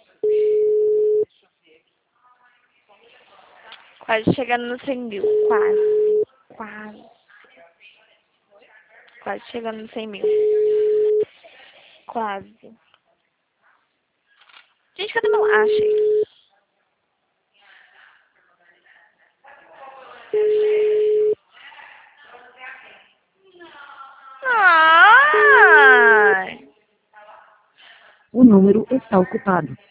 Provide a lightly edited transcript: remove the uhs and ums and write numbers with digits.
Quase chegando nos 100 mil. Quase. Quase. Quase chegando nos 100 mil. Quase. Gente, cadê meu... Ah, achei. Ai. O número está ocupado.